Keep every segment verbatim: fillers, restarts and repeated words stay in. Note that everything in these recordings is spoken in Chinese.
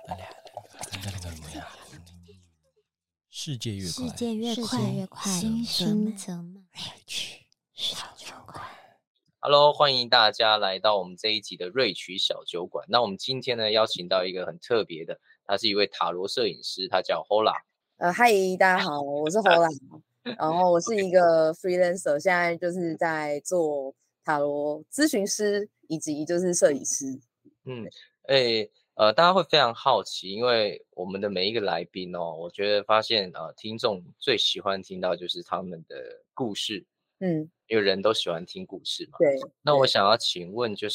世界越快， 世界越快，越快，心心则慢。 瑞曲小酒馆。 Hello， 欢迎大家来到我们这一集的瑞曲小酒馆。那我们今天呢，邀请到一个很特别的，他是一位塔罗摄影师，他叫 Hola。 呃，嗨，大家好，我是 Hola， 然后我是一个 freelancer， 现在就是在做塔罗咨询师以及就是摄影师。 嗯，诶，呃，大家会非常好奇，因为我们的每一个来宾哦，我觉得发现呃，听众最喜欢听到就是他们的故事。嗯，因为人都喜欢听故事嘛。 对。 那我想要请问，就是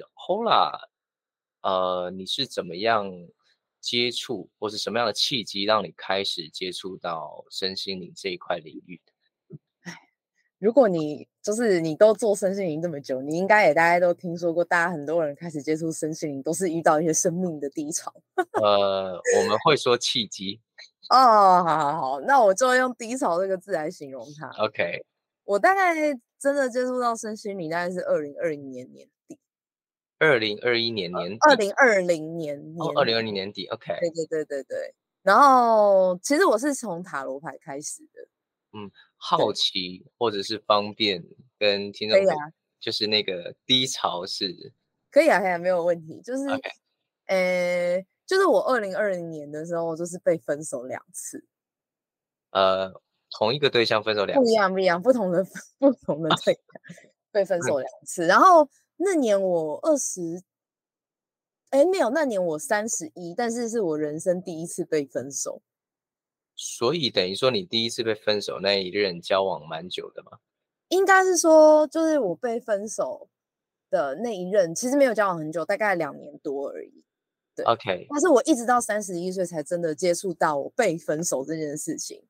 Hola， 呃，你是怎么样接触，或是什么样的契机让你开始接触到身心灵这一块领域的？ 唉，如果你就是你都做身心灵这么久，你应该也大家都听说过，大家很多人开始接触身心灵都是遇到一些生命的低潮。 呃，我们会说契机。 哦，好好好，那我就用低潮这个字来形容它。 OK。 我大概真的接触到身心灵，大概是二零二零年年底。 二零二一年年底。 二零二零年年底。 哦，二零二零年底 ，OK。 对对对对对。然后其实我是从塔罗牌开始的。 嗯，好奇或者是方便跟听众可以啊， 就是那个低潮是可以啊，可以啊，没有问题。就是， OK。 呃，就是我二零二零年的时候，就是被分手两次。 呃，同一个对象分手两次？ 不一样，不一样，不同的不同的对象被分手两次。然后那年我二十，哎，没有，那年我三十一，但是是我人生第一次被分手。 所以等于说你第一次被分手那一任交往蛮久的吗？ 应该是说，就是我被分手的那一任，其实没有交往很久，大概两年多而已。对 ，OK。 但是我一直到三十一岁才真的接触到我被分手这件事情。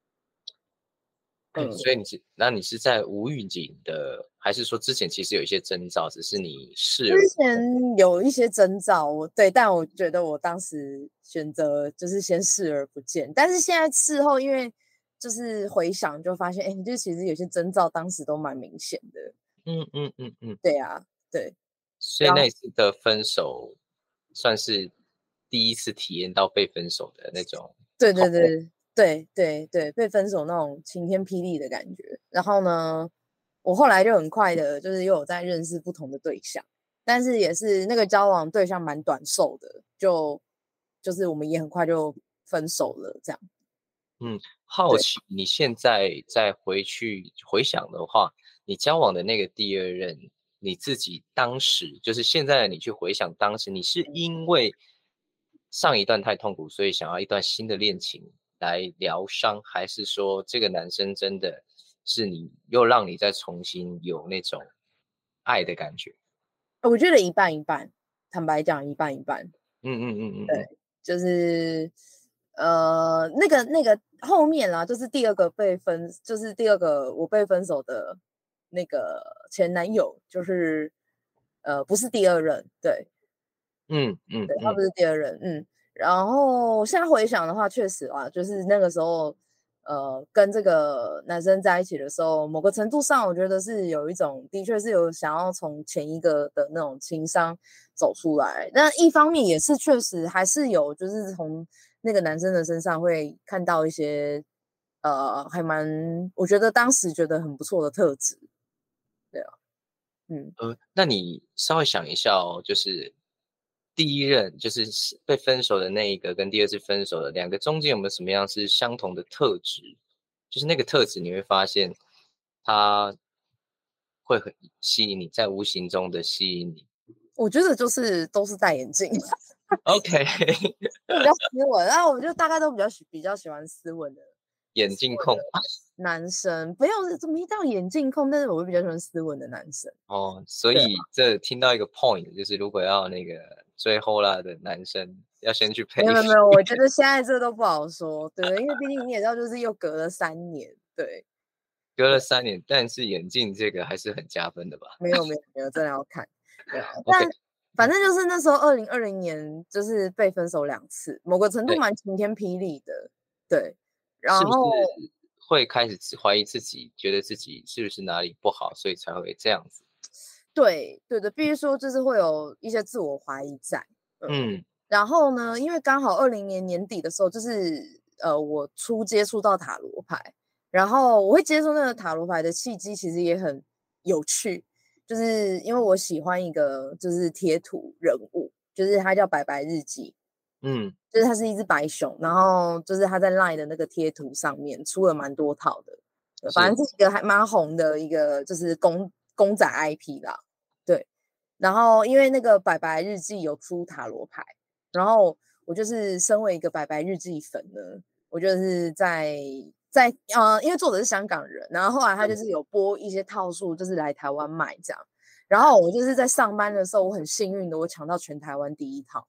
嗯，所以你是那你是在无预警的，还是说之前其实有一些征兆，只是你视而不见？ 之前有一些征兆，对，但我觉得我当时选择就是先视而不见。但是现在事后，因为就是回想就发现，哎，就其实有些征兆当时都蛮明显的。 嗯嗯嗯嗯， 对啊，对。 所以那次的分手算是第一次体验到被分手的那种。 对对对对对对，被分手那种晴天霹雳的感觉。然后呢，我后来就很快的，就是又有在认识不同的对象，但是也是那个交往对象蛮短寿的，就就是我们也很快就分手了，这样。 嗯，好奇你现在再回去回想的话，你交往的那个第二任，你自己当时就是现在的你去回想当时，你是因为上一段太痛苦，所以想要一段新的恋情来疗伤，还是说这个男生真的是你又让你再重新有那种爱的感觉？ 我觉得一半一半，坦白讲一半一半。 嗯嗯嗯嗯， 对，就是呃那个那个后面啦，就是第二个被分，就是第二个我被分手的那个前男友，就是呃不是第二任，对。 嗯嗯， 对，他不是第二任。嗯，然后现在回想的话，确实啊，就是那个时候，呃，跟这个男生在一起的时候，某个程度上，我觉得是有一种，的确是有想要从前一个的那种情伤走出来。那一方面也是确实还是有，就是从那个男生的身上会看到一些，呃，还蛮，我觉得当时觉得很不错的特质。对啊。嗯， 呃，那你稍微想一下哦，就是第一任就是被分手的那一个，跟第二次分手的两个中间有没有什么样是相同的特质？就是那个特质你会发现，它会很吸引你，在无形中的吸引你。 我觉得就是都是戴眼镜。 OK。 比较斯文，然后我就大概都比较喜比较喜欢斯文的眼镜控男生，不要怎么一定要眼镜控，但是我会比较喜欢斯文的男生。 哦，所以这听到一个 point， 就是如果要那个追 Hola 的男生，要先去配。 没有没有，我觉得现在这都不好说，对，因为毕竟你也知道，就是又隔了三年，对， 隔了三年，但是眼镜这个还是很加分的吧？ 没有没有没有，真的要看。对啊，但反正就是那时候二零二零年就是被分手两次，某个程度蛮晴天霹雳的，对。然后是不是会开始怀疑自己，觉得自己是不是哪里不好，所以才会这样子？ 对对的，必须说就是会有一些自我怀疑在。 嗯然后呢，因为刚好二零年年底的时候，就是呃我初接触到塔罗牌，然后我会接触那个塔罗牌的契机，其实也很有趣，就是因为我喜欢一个就是贴图人物，就是他叫白白日记， 嗯， 就是它是一只白熊，然后就是他在 LINE 的那个贴图上面出了蛮多套的，反正是一个还蛮红的一个就是公公仔 I P 啦，对。然后因为那个白白日记有出塔罗牌，然后我就是身为一个白白日记粉呢，我就是在在呃，因为作者是香港人，然后后来他就是有播一些套数，就是来台湾卖这样。然后我就是在上班的时候，我很幸运的，我抢到全台湾第一套。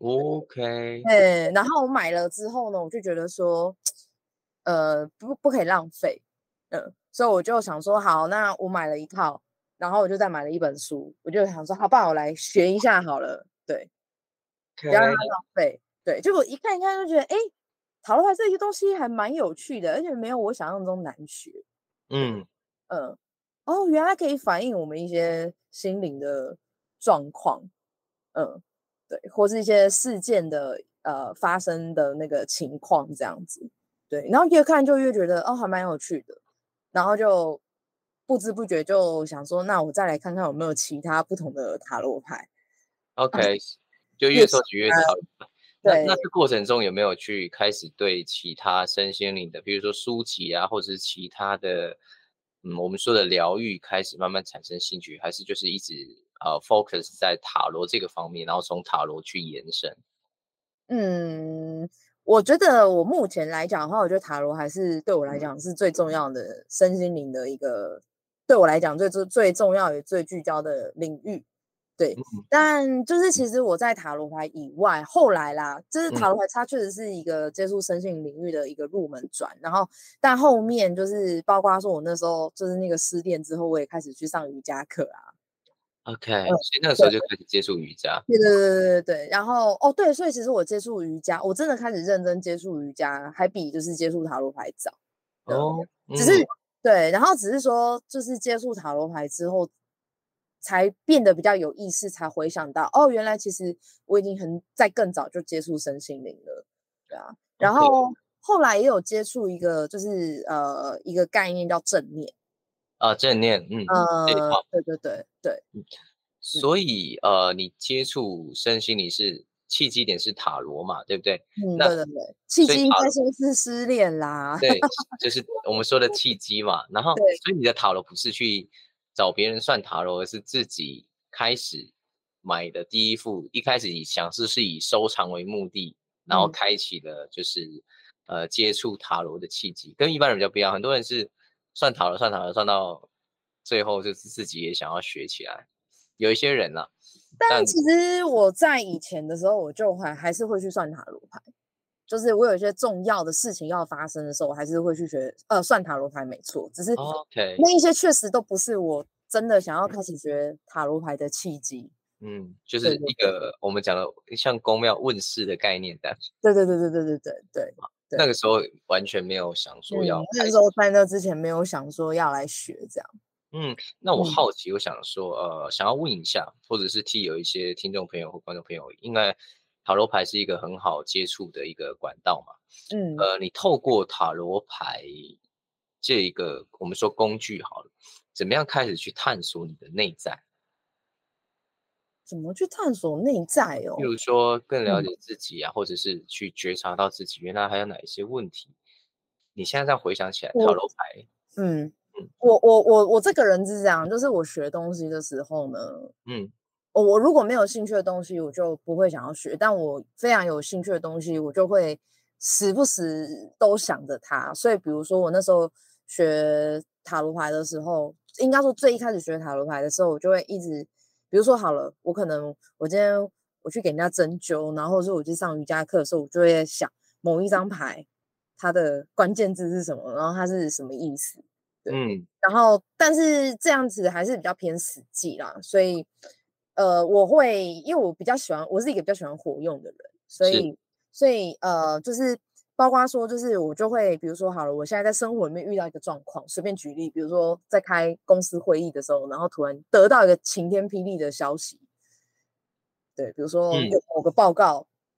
OK， 对，然后我买了之后呢，我就觉得说，呃，不不可以浪费，嗯，所以我就想说，好，那我买了一套，然后我就再买了一本书，我就想说，好，不然我来学一下好了，对，不要让它浪费，对，结果一看一看就觉得，哎，塔罗牌这些东西还蛮有趣的，而且没有我想象中难学， 嗯嗯，哦，原来可以反映我们一些心灵的状况，嗯。对，或是一些事件的呃发生的那个情况这样子，对，然后越看就越觉得哦还蛮有趣的，然后就不知不觉就想说，那我再来看看有没有其他不同的塔罗牌。 ，OK，就越收集越讨厌。那对， 那这过程中有没有去开始对其他身心灵的，比如说书籍啊，或者是其他的，嗯，我们说的疗愈，开始慢慢产生兴趣，还是就是一直呃 focus 在塔罗这个方面，然后从塔罗去延伸？ 嗯，我觉得我目前来讲的话，我觉得塔罗还是对我来讲是最重要的身心灵的一个，对我来讲最最最重要也最聚焦的领域。对， 嗯但就是其实我在塔罗牌以外，后来啦，就是嗯塔罗牌它确实是一个接触身心领域的一个入门转，然后但后面就是包括说我那时候就是那个失恋之后，我也开始去上瑜伽课啊。 ，OK， 嗯， 所以那个时候就开始接触瑜伽。 对对对对对，然后哦对，所以其实我接触瑜伽，我真的开始认真接触瑜伽，还比就是接触塔罗牌早。 哦， 只是嗯对，然后只是说就是接触塔罗牌之后，才变得比较有意识，才回想到哦，原来其实我已经很在更早就接触身心灵了，对啊。然 ，OK， 后后来也有接触一个就是呃一个概念叫正念， 啊，正念，嗯，这一呃， 套。 对对对对， 所以呃，你接触身心灵是契机点是塔罗嘛，对不对？ 嗯， 那对对对，契机应所以塔罗该说是失恋啦。 对，就是我们说的契机嘛。然后， 对， 所以你的塔罗不是去找别人算塔罗，而是自己开始买的第一副。一开始以想是是以收藏为目的，然后嗯， 开启了就是呃接触塔罗的契机，跟一般人比较不一样。很多人是算塔罗算塔罗算到最后就是自己也想要学起来，有一些人啦、但但其实我在以前的时候，我就还还是会去算塔罗牌。就是我有一些重要的事情要发生的时候，我还是会去学呃算塔罗牌，没错。只是 OK， 那一些确实都不是我真的想要开始学塔罗牌的契机。 嗯，就是一对对对个我们讲的像公庙问世的概念的。 对对对对对对对对对。 那个时候完全没有想说要嗯，那开始。 时候在那之前没有想说要来学这样。 嗯，那我嗯好奇，我想说，呃，想要问一下，或者是替有一些听众朋友或观众朋友，因为塔罗牌是一个很好接触的一个管道嘛。 嗯， 呃，你透过塔罗牌这一个我们说工具好了，怎么样开始去探索你的内在？ 怎么去探索内在比哦？ 如说更了嗯， 解自己啊，或者是去觉察到自己原来还有哪一些问题。你现在这样回想起来，塔我罗牌， 嗯嗯我我我我这个人是这样，就是我学东西的时候呢， 嗯我我如果没有兴趣的东西，我就不会想要学；但我非常有兴趣的东西，我就会时不时都想着它。所以，比如说我那时候学塔罗牌的时候，应该说最一开始学塔罗牌的时候，我就会一直，比如说好了，我可能我今天我去给人家针灸，然后或者是我去上瑜伽课的时候，我就会想某一张牌它的关键字是什么，然后它是什么意思。对， 嗯， 然后但是这样子还是比较偏实际啦，所以呃，我会因为我比较喜欢，我是一个比较喜欢活用的人，所是， 以所以呃，就是包括说，就是我就会比如说好了，我现在在生活里面遇到一个状况，随便举例，比如说在开公司会议的时候，然后突然得到一个晴天霹雳的消息，对，比如说嗯有某个报告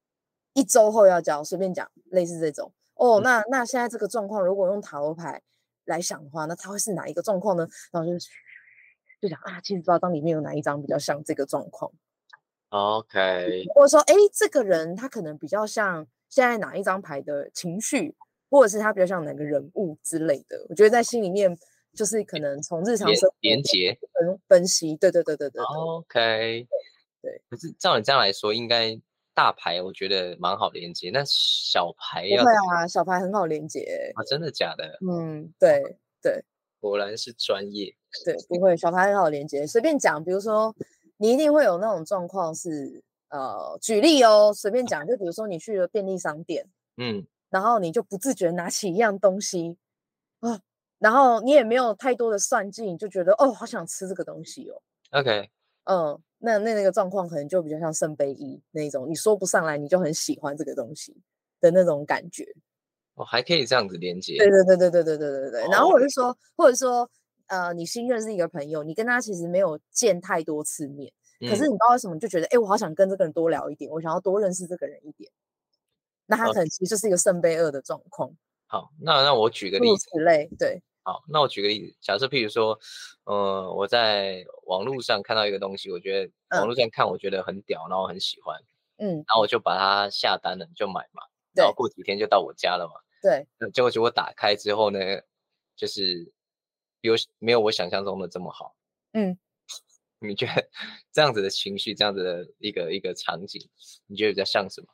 一周后要交，随便讲，类似这种。哦，那那现在这个状况，如果用塔罗牌来想的话，那它会是哪一个状况呢？然后就就想啊，其实不知道当里面有哪一张比较像这个状况。 OK， 或者说，哎，这个人他可能比较像现在哪一张牌的情绪，或者是他比较像哪个人物之类的。我觉得在心里面就是可能从日常生活连结分分析，对对对对对对。 OK， 对。 可是照你这样来说，应该大牌我觉得蛮好连接，那小牌要不会啊，小牌很好连接啊，真的假的？ 嗯，对对。 果然是专业。 对，不会，小牌很好连接，随便讲，比如说你一定会有那种状况是，呃，举例哦，随便讲，就比如说你去了便利商店， 嗯， 然后你就不自觉拿起一样东西啊，然后你也没有太多的算计，你就觉得哦，好想吃这个东西哦。 OK， 嗯，那那那个状况可能就比较像圣杯一那一种，你说不上来，你就很喜欢这个东西的那种感觉。 哦，还可以这样子连接。 对对对对对对对对对。 哦然后或者是说，或者说，呃，你新认识一个朋友，你跟他其实没有见太多次面，可是嗯你不知道为什么就觉得，哎，我好想跟这个人多聊一点，我想要多认识这个人一点。那他呃可能其实就是一个圣杯二的状况， 好，那那我举个诸如例子。 此类。对， 好，那我举个例子，假设譬如说，呃，我在网络上看到一个东西，我觉得网嗯络上看我觉得很屌，然后我很喜欢， 嗯， 然后我就把它下单了，就买嘛，然后对过几天就到我家了嘛。 对。 那结果结果打开之后呢，就是比我没有我想象中的这么好。 嗯。 你觉得这样子的情绪，这样子的一个一个场景，你觉得比较像什么？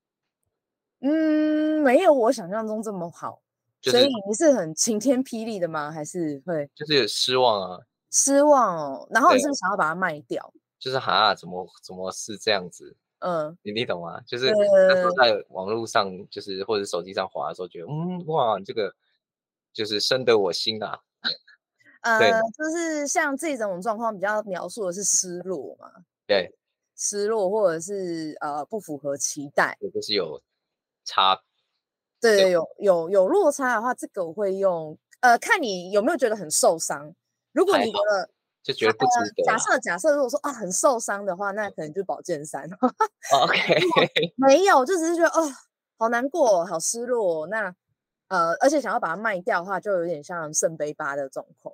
嗯，没有我想象中这么好，所以就是你是很晴天霹雳的吗？还是会就是有失望啊， 失望哦？然后你对， 是不是想要把它卖掉？ 就是哈，怎么怎么是这样子？ 嗯， 你你懂吗？就是那时候呃在网络上，就是或者手机上滑的时候，觉得嗯哇，这个就是深得我心啊。对呃，就是像这种状况比较描述的是失落嘛， 对， 失落或者是呃不符合期待。 也就是有差。对， 对，有有有落差的话，这个我会用呃，看你有没有觉得很受伤。如果还好， 你觉得就觉得不值得假啊。 设假设如果说啊很受伤的话，那可能就是宝剑三。 OK 没有，就只是觉得哦，好难过哦，好失落哦。那呃，而且想要把它卖掉的话，就有点像圣杯八的状况。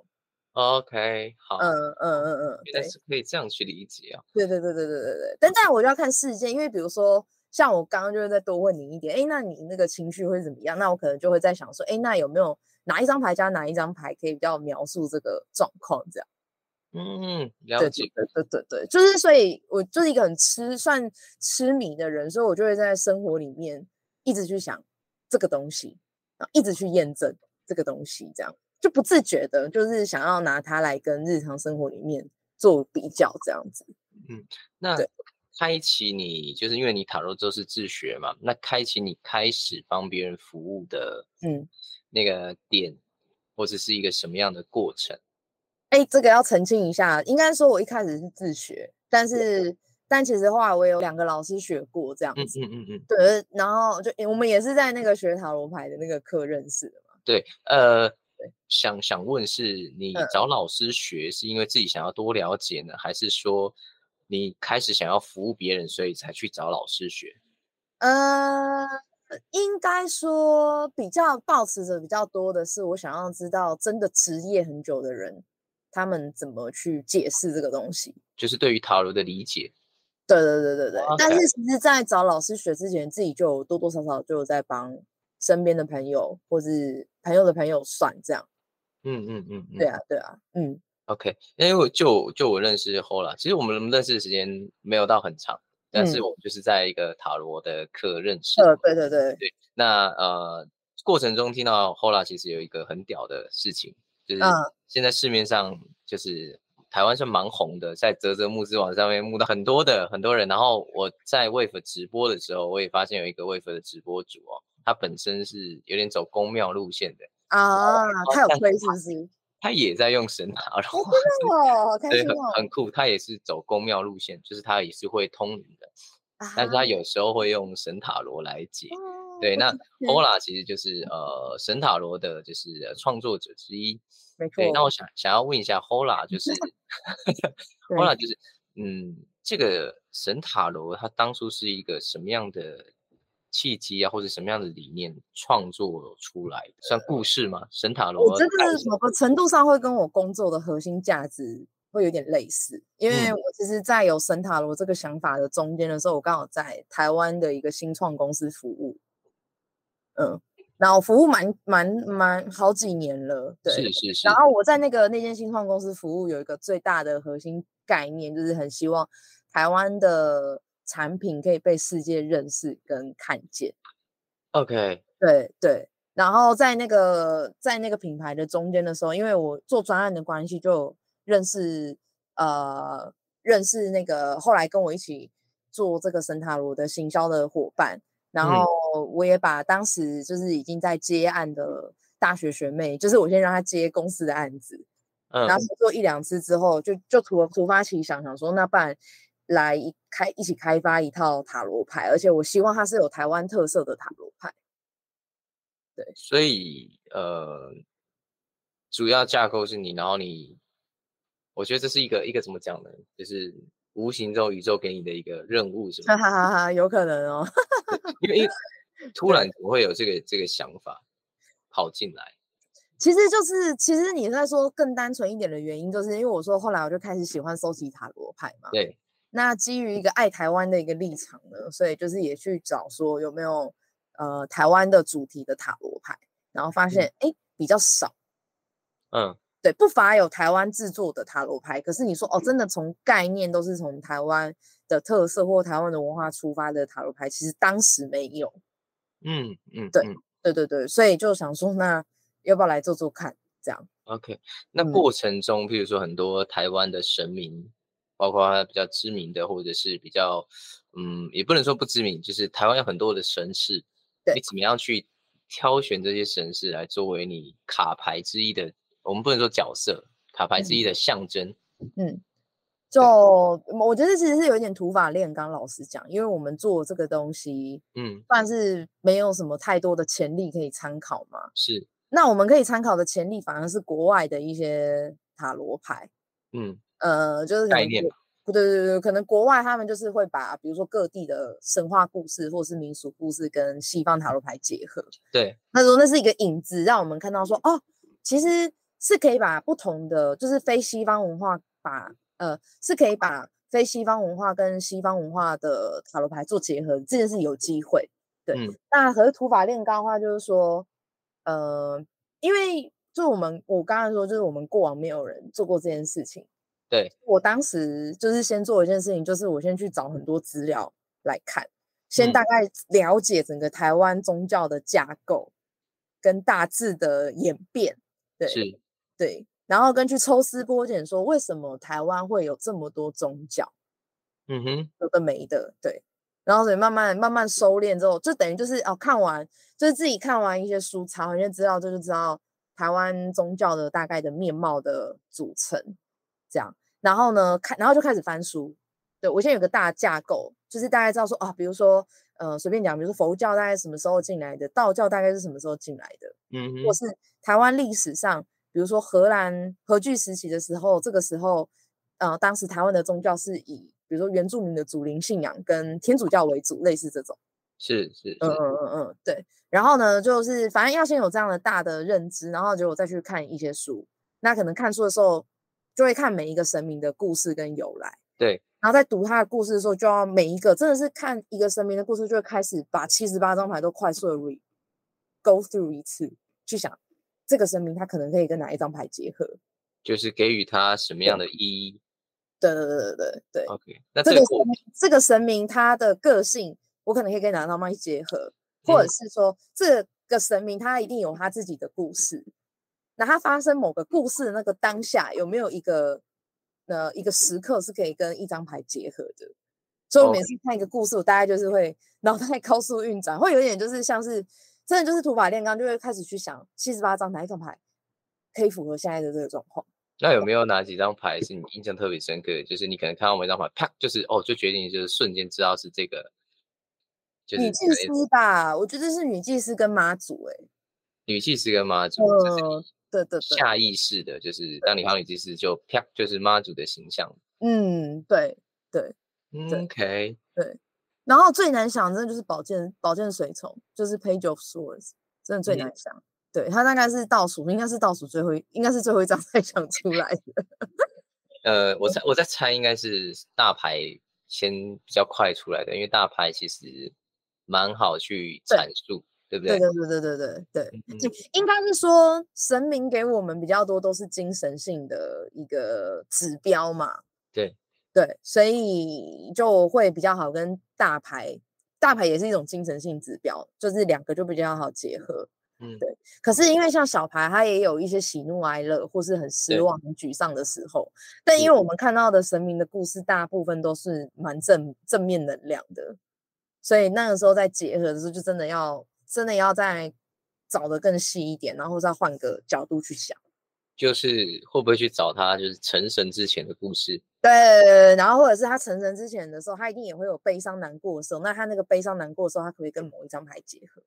OK，好， 嗯嗯嗯嗯， 原来对是可以这样去理解啊。 对对对对对对对。但当然我就要看事件，因为比如说像我刚刚就是再多问你一点，哎，那你那个情绪会怎么样？那我可能就会在想说，哎，那有没有哪一张牌加哪一张牌可以比较描述这个状况？这样。 嗯，了对解。 对对对对，就是所以我就是一个很痴算痴迷的人，所以我就会在生活里面一直去想这个东西，然后一直去验证这个东西，这样就不自觉的，就是想要拿它来跟日常生活里面做比较，这样子。 嗯，那对开启你就是因为你塔罗都是自学嘛，那开启你开始帮别人服务的嗯， 那个点，或者是一个什么样的过程？ 哎，这个要澄清一下，应该说我一开始是自学，但是但其实后来我有两个老师学过这样嗯子。 嗯嗯嗯， 对，然后就我们也是在那个学塔罗牌的那个课认识的嘛。 对，呃， 对想想问是你嗯。 找老师学是因为自己想要多了解呢，还是说你开始想要服务别人，所以才去找老师学？ 呃，应该说比较抱持着比较多的是，我想要知道真的职业很久的人，他们怎么去解释这个东西。 就是对于塔罗的理解。 对对对对对。但 OK， 是其实，在找老师学之前，自己就有多多少少就有在帮身边的朋友或是朋友的朋友算这样。 嗯嗯嗯嗯。 对啊，对啊，嗯 OK，因为我就就我认识 Hola，其实我们认识的时间没有到很长，但是嗯， 我们就是在一个塔罗的课认识。 呃，对对对， 对，那呃过程中听到 Hola 其实有一个很屌的事情，就是嗯现在市面上就是台湾是蛮红的，在泽泽募资网上面募到很多的很多人，然后我在 Wave 直播的时候，我也发现有一个 Wave 的直播主哦，他本身是有点走宫庙路线的， 啊，他有但推是不是？ 他也在用神塔罗。 哦，真的哦，好开对， 心哦。 很很酷，他也是走宫庙路线，就是他也是会通灵的，但是他啊， 有时候会用神塔罗来解。 哦， 对，那 OK， Hola 其实就是呃神塔罗的就是呃创作者之一。 没对，那错， 我想想要问一下 Hola，就是对。 Hola 就是嗯这个神塔罗它当初是一个什么样的契机啊，或者什么样的理念创作出来的？算故事吗？神塔罗？ 我觉得某个程度上会跟我工作的核心价值会有点类似，因为我其实在有神塔罗这个想法的中间的时候，我刚好在台湾的一个新创公司服务，嗯，然后服务蛮蛮蛮好几年了，对， 是是是。 然后我在那个那间新创公司服务有一个最大的核心概念，就是很希望台湾的产品可以被世界认识跟看见。 OK， 对对。然后在那个在那个品牌的中间的时候，因为我做专案的关系，就认识呃认识那个后来跟我一起做这个神塔罗的行销的伙伴，然后我也把当时就是已经在接案的大学学妹，就是我先让她接公司的案子， 嗯， 然后做一两次之后，就就突突发奇想，想说那不然来一开一起开发一套塔罗牌，而且我希望它是有台湾特色的塔罗牌。对， 所以呃，主要架构是你，然后你，我觉得这是一个一个怎么讲呢？就是无形中宇宙给你的一个任务，是吗？ 哈哈哈，有可能哦。 因为因为突然怎么会有这个这个想法跑进来？ 其实就是，其实你在说更单纯一点的原因，就是因为我说后来我就开始喜欢收集塔罗牌嘛。 对。 那基于一个爱台湾的一个立场呢，所以就是也去找说有没有呃台湾的主题的塔罗牌，然后发现哎、嗯、比较少。 嗯， 对，不乏有台湾制作的塔罗牌，可是你说哦，真的从概念都是从台湾的特色或台湾的文化出发的塔罗牌，其实当时没有。 嗯嗯， 对、 嗯、 对对对，所以就想说，那要不要来做做看？这样。 OK， 那过程中，嗯、譬如说很多台湾的神明，包括比较知名的，或者是比较，嗯，也不能说不知名，就是台湾有很多的神祇，你怎么样去挑选这些神祇来作为你卡牌之一的？我们不能说角色，卡牌之一的象征。 嗯，嗯就我觉得其实是有一点土法炼钢，老实讲，因为我们做这个东西，嗯，算是没有什么太多的前例可以参考嘛。 是。 那我们可以参考的前例反而是国外的一些塔罗牌，嗯，呃，就是概念嘛。 对对对对，可能国外他们就是会把比如说各地的神话故事或是民俗故事跟西方塔罗牌结合。 对， 那时候那是一个引子，让我们看到说，哦，其实是可以把不同的，就是非西方文化把呃，是可以把非西方文化跟西方文化的塔罗牌做结合，这件事有机会。对，嗯、那可是土法炼钢的话，就是说。呃，因为就我们我刚才说，就是我们过往没有人做过这件事情。 对， 我当时就是先做一件事情，就是我先去找很多资料来看，先大概了解整个台湾宗教的架构跟大致的演变。对， 是， 对，然后根据抽丝剥茧说，为什么台湾会有这么多宗教？ 嗯哼， 有的没的，对。然后所以慢慢慢慢收敛之后，就等于就是哦，看完就是自己看完一些书，查一些资料，就就知道台湾宗教的大概的面貌的组成，这样。然后呢，看，然后就开始翻书。对，我现在有个大架构，就是大概知道说啊，比如说呃，随便讲，比如说佛教大概什么时候进来的，道教大概是什么时候进来的，嗯哼，或是台湾历史上，比如说荷兰荷据时期的时候，这个时候呃，当时台湾的宗教是以比如说原住民的祖灵信仰跟天主教为主，类似这种。 是是是， 嗯嗯嗯嗯，对。然后呢，就是反正要先有这样的大的认知，然后结果再去看一些书。那可能看书的时候，就会看每一个神明的故事跟由来。 对。 然后在读他的故事的时候，就要每一个真的是看一个神明的故事，就会开始把七十八张牌都快速的 re go through 一次，去想这个神明他可能可以跟哪一张牌结合， 就是给予他什么样的意义。 对对对对对对。 OK， 那这个这个神这个神明他的个性，我可能可以跟哪张牌结合，或者是说、嗯、这个神明他一定有他自己的故事。那他发生某个故事的那个当下，有没有一个呃一个时刻是可以跟一张牌结合的？所以我每次看一个故事，我大概就是会脑袋高速运转，会有点就是像是真的就是土法炼钢，就会开始去想七十八张哪一张牌可以符合现在的这个状况。 那有没有哪几张牌是你印象特别深刻的？就是你可能看到某一张牌，啪，就是哦，就决定就是瞬间知道是这个，就是女祭司吧，我觉得是女祭司跟妈祖、欸，哎， 女祭司跟妈祖， 呃，对对对， 下意识的，就是当你看到女祭司就啪，就是妈祖的形象。 嗯，对对对 ，OK， 对。 然后最难想真的就是宝剑宝剑随从，就是 Page of Swords， 真的最难想。嗯、对，它大概是倒数，应该是倒数最后，应该是最后一张才想出来的。 呃，我猜我在猜应该是大牌先比较快出来的，因为大牌其实蛮好去阐述，对不对？ 对对对对对对对，嗯、应该是说神明给我们比较多都是精神性的一个指标嘛。 对对，所以就会比较好跟大牌，大牌也是一种精神性指标，就是两个就比较好结合。嗯，对。可是因为像小牌，它也有一些喜怒哀乐，或是很失望、很沮丧的时候。但因为我们看到的神明的故事，大部分都是蛮正正面能量的，所以那个时候在结合的时候，就真的要真的要再找得更细一点，然后再换个角度去想。 就是会不会去找他，就是成神之前的故事？ 对，然后或者是他成神之前的时候，他一定也会有悲伤难过的时候。那他那个悲伤难过的时候，他可不可以跟某一张牌结合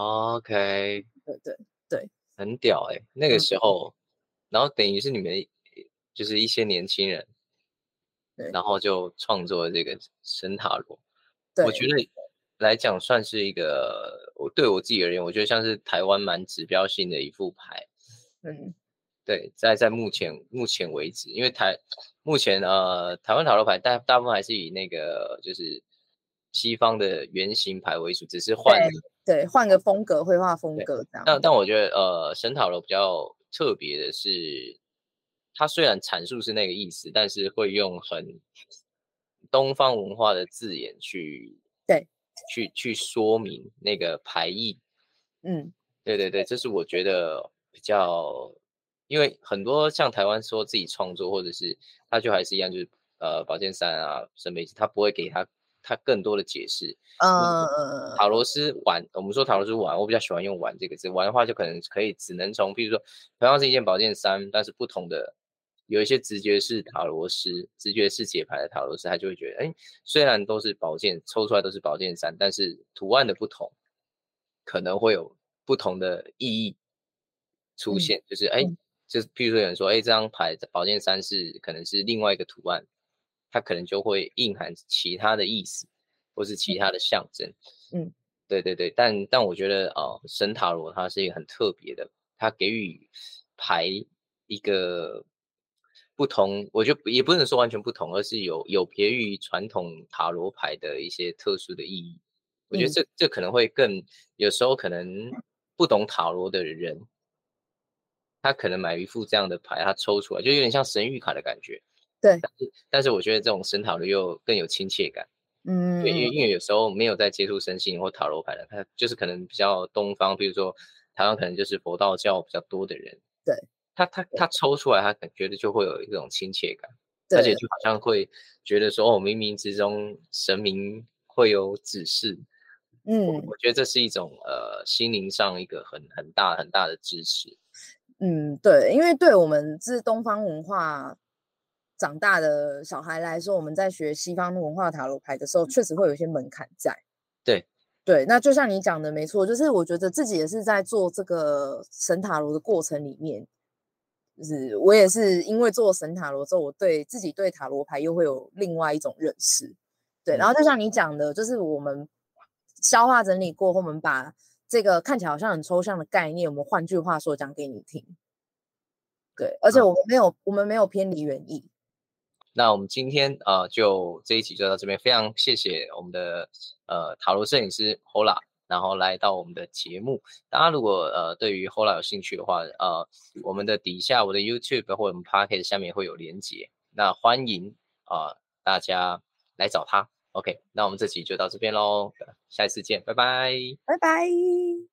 ？OK， 对对对， 很屌哎、欸！那个时候，嗯、然后等于是你们就是一些年轻人，然后就创作了这个神塔罗。我觉得来讲算是一个，我对我自己而言，我觉得像是台湾蛮指标性的一副牌。嗯。对，在在目前目前为止，因为台目前呃台湾塔罗牌大大部分还是以那个就是西方的圆形牌为主，只是换对换个风格，绘画风格这样。 但但我觉得呃神塔罗比较特别的是，它虽然阐述是那个意思，但是会用很东方文化的字眼去对去去说明那个牌意。嗯，对对对，这是我觉得比较。因为很多像台湾说自己创作，或者是他就还是一样，就是呃宝剑三啊、圣杯七，他不会给他他更多的解释。嗯嗯塔罗斯玩，我们说塔罗斯玩，我比较喜欢用玩这个字。玩的话，就可能可以只能从，比如说同样是一件宝剑三，但是不同的有一些直觉式塔罗师、直觉式解牌的塔罗师，他就会觉得，哎，虽然都是宝剑，抽出来都是宝剑三，但是图案的不同，可能会有不同的意义出现，嗯、就是哎。就是譬如说有人说，哎，这张牌宝剑三是可能是另外一个图案，它可能就会蕴含其他的意思，或是其他的象征。嗯，对对对，但但我觉得哦，神塔罗它是一个很特别的，它给予牌一个不同，我觉得也不能说完全不同，而是有有别于传统塔罗牌的一些特殊的意义。我觉得这、嗯、这可能会更有时候可能不懂塔罗的人。他可能买一副这样的牌，他抽出来就有点像神谕卡的感觉。 对， 但是但是我觉得这种神塔罗又更有亲切感。嗯，因为因为有时候没有在接触身心或塔罗牌的，他就是可能比较东方，比如说台湾可能就是佛道教比较多的人。 对， 他他他抽出来，他感觉得就会有一种亲切感，而且就好像会觉得说，哦，冥冥之中神明会有指示。嗯，我, 我觉得这是一种呃心灵上一个很很大很大的支持。 嗯，对，因为对我们是东方文化长大的小孩来说，我们在学西方文化塔罗牌的时候，确实会有一些门槛在。 对对，那就像你讲的，没错，就是我觉得自己也是在做这个神塔罗的过程里面，就是我也是因为做神塔罗之后，我对自己对塔罗牌又会有另外一种认识。对，然后就像你讲的，就是我们消化整理过后，我们把这个看起来好像很抽象的概念，我们换句话说讲给你听。对，而且我们没有，嗯、我们没有偏离原意。 那我们今天呃，就这一集就到这边，非常谢谢我们的呃塔罗摄影师 Hola， 然后来到我们的节目。大家如果呃对于 Hola 有兴趣的话，呃，我们的底下我的 YouTube 或者我们 Podcast 下面会有连结，那欢迎啊、呃、大家来找他。OK， 那我们这集就到这边咯，下一次见，拜拜， 拜拜。